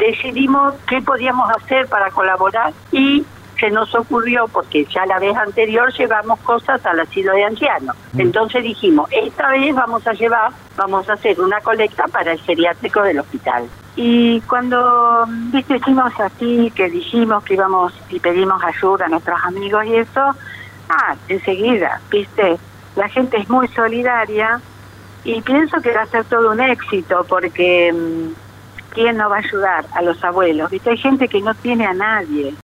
decidimos qué podíamos hacer para colaborar y se nos ocurrió, porque ya la vez anterior llevamos cosas al asilo de ancianos. Entonces dijimos, esta vez vamos a hacer una colecta para el geriátrico del hospital. Y cuando, hicimos así, que dijimos que íbamos y pedimos ayuda a nuestros amigos y eso, enseguida, la gente es muy solidaria y pienso que va a ser todo un éxito, porque ¿quién no va a ayudar a los abuelos? Hay gente que no tiene a nadie.